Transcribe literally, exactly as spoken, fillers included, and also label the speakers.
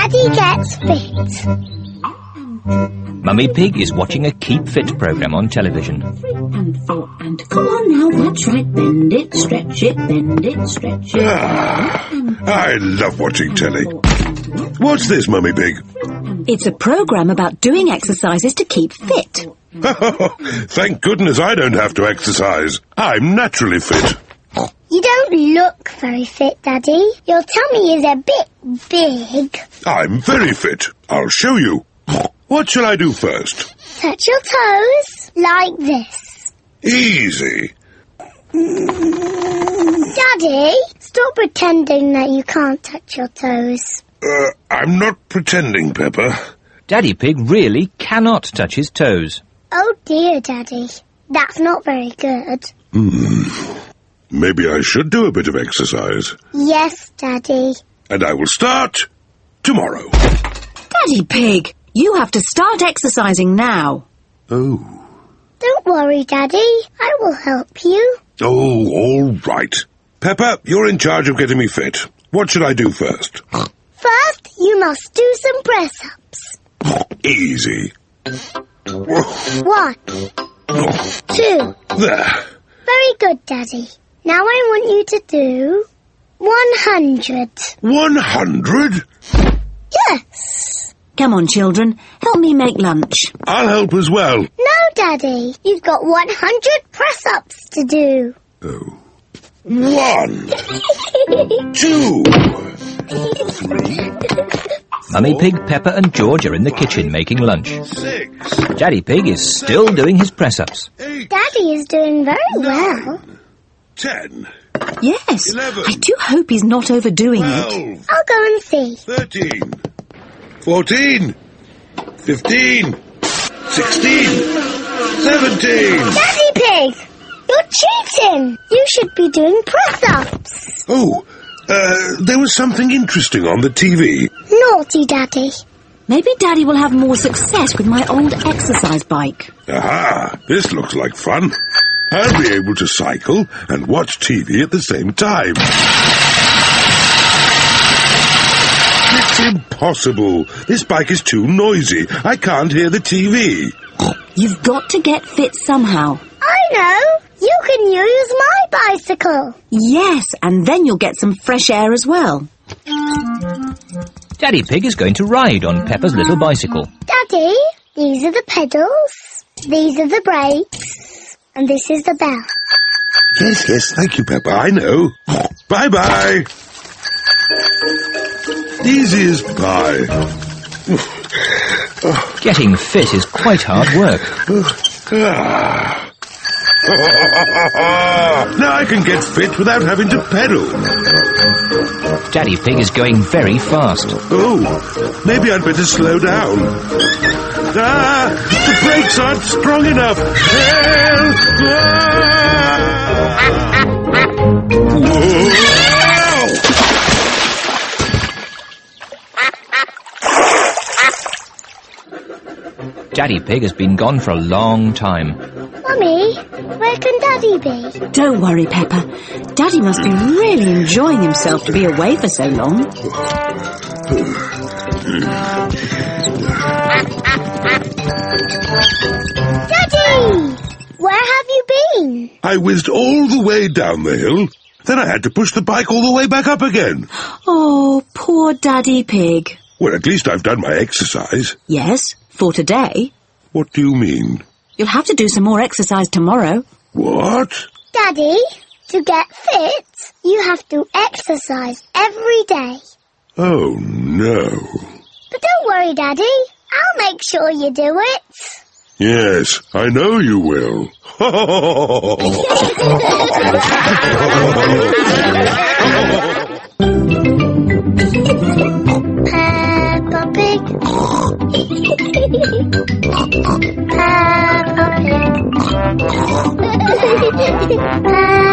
Speaker 1: Daddy gets fit.
Speaker 2: Mummy Pig is watching a Keep Fit programme on television.
Speaker 3: And four and come on now, that's right. Bend it, stretch it, bend it, stretch it.
Speaker 4: Ah, I love watching telly. What's this, Mummy Pig?
Speaker 3: It's a programme about doing exercises to keep fit.
Speaker 4: Thank goodness I don't have to exercise. I'm naturally fit.
Speaker 1: You don't look very fit, Daddy. Your tummy is a bit big.
Speaker 4: I'm very fit. I'll show you. What shall I do first?
Speaker 1: Touch your toes like this.
Speaker 4: Easy.
Speaker 1: Daddy, stop pretending that you can't touch your toes.
Speaker 4: Uh, I'm not pretending, Peppa.
Speaker 2: Daddy Pig really cannot touch his toes.
Speaker 1: Oh dear, Daddy. That's not very good.
Speaker 4: Hmm. Maybe I should do a bit of exercise.
Speaker 1: Yes, Daddy.
Speaker 4: And I will start tomorrow.
Speaker 3: Daddy Pig, you have to start exercising now.
Speaker 4: Oh.
Speaker 1: Don't worry, Daddy. I will help you.
Speaker 4: Oh, all right. Peppa, you're in charge of getting me fit. What should I do first?
Speaker 1: First, you must do some press-ups.
Speaker 4: Easy.
Speaker 1: One. Two.
Speaker 4: There.
Speaker 1: Very good, Daddy. Now I want you to do one hundred.
Speaker 4: One hundred?
Speaker 1: Yes.
Speaker 3: Come on, children. Help me make lunch.
Speaker 4: I'll help as well.
Speaker 1: No, Daddy. You've got one hundred press-ups to do.
Speaker 4: Oh. One. Two. Three.
Speaker 2: Mummy Pig, Peppa and George are in the kitchen making lunch.
Speaker 4: Six.
Speaker 2: Daddy Pig is still doing his press-ups.
Speaker 4: Eight.
Speaker 1: Daddy is doing very well.
Speaker 4: Ten.
Speaker 3: Yes.
Speaker 4: Eleven.
Speaker 3: I do hope he's not overdoing it.
Speaker 4: Twelve.
Speaker 1: I'll go and see.
Speaker 4: Thirteen. Fourteen. Fifteen. Sixteen. Seventeen.
Speaker 1: Daddy Pig! You're cheating! You should be doing press-ups.
Speaker 4: Oh, uh, there was something interesting on the T V.
Speaker 1: Naughty Daddy.
Speaker 3: Maybe Daddy will have more success with my old exercise bike.
Speaker 4: Aha, this looks like fun. I'll be able to cycle and watch T V at the same time. It's impossible. This bike is too noisy. I can't hear the T V.
Speaker 3: You've got to get fit somehow.
Speaker 1: I know! You can use my bicycle.
Speaker 3: Yes, and then you'll get some fresh air as well.
Speaker 2: Daddy Pig is going to ride on Peppa's little bicycle.
Speaker 1: Daddy, these are the pedals, these are the brakes, and this is the bell.
Speaker 4: Yes, yes, thank you, Peppa, I know. Bye-bye. Easy as pie.
Speaker 2: Getting fit is quite hard work.
Speaker 4: Now I can get fit without having to pedal.
Speaker 2: Daddy Pig is going very fast.
Speaker 4: Oh, maybe I'd better slow down. Ah, the brakes aren't strong enough. Help! Ah! Whoa!
Speaker 2: Daddy Pig has been gone for a long time.
Speaker 1: Mummy, where can Daddy be?
Speaker 3: Don't worry, Peppa. Daddy must be really enjoying himself to be away for so long.
Speaker 1: Daddy! Where have you been?
Speaker 4: I whizzed all the way down the hill. Then I had to push the bike all the way back up again.
Speaker 3: Oh, poor Daddy Pig.
Speaker 4: Well, at least I've done my exercise.
Speaker 3: Yes, for today.
Speaker 4: What do you mean?
Speaker 3: You'll have to do some more exercise tomorrow.
Speaker 4: What?
Speaker 1: Daddy, to get fit, you have to exercise every day.
Speaker 4: Oh, no.
Speaker 1: But don't worry, Daddy. I'll make sure you do it.
Speaker 4: Yes, I know you will.
Speaker 1: Peppa Pig. Peppa Pig. Peppa